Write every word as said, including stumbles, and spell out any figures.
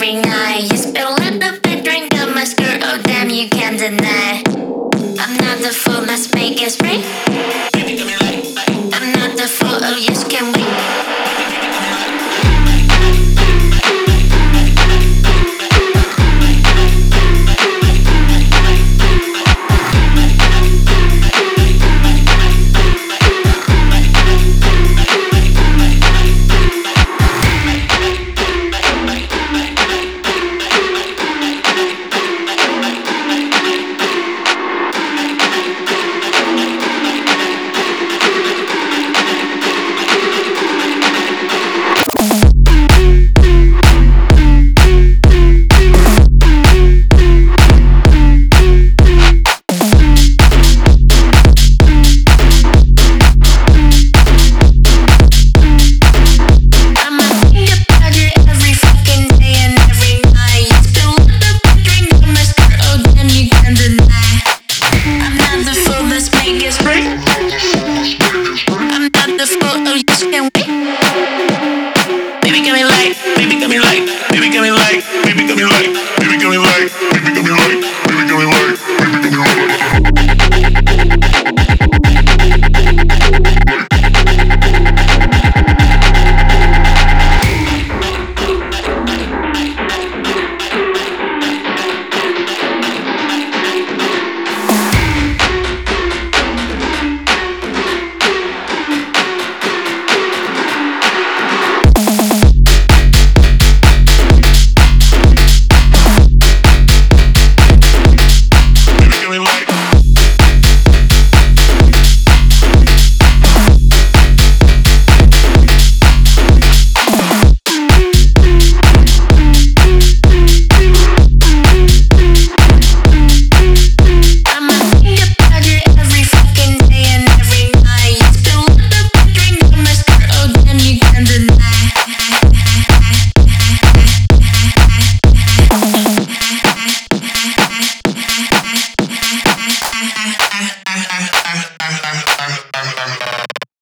every night. You spill a little bit, drink up my skirt. Oh damn, you can't deny. I'm not the fool, let's make it spring. I'm not the fool, oh yes, can we? Baby, got me like, baby, got me like, baby, got me like, baby, got me like.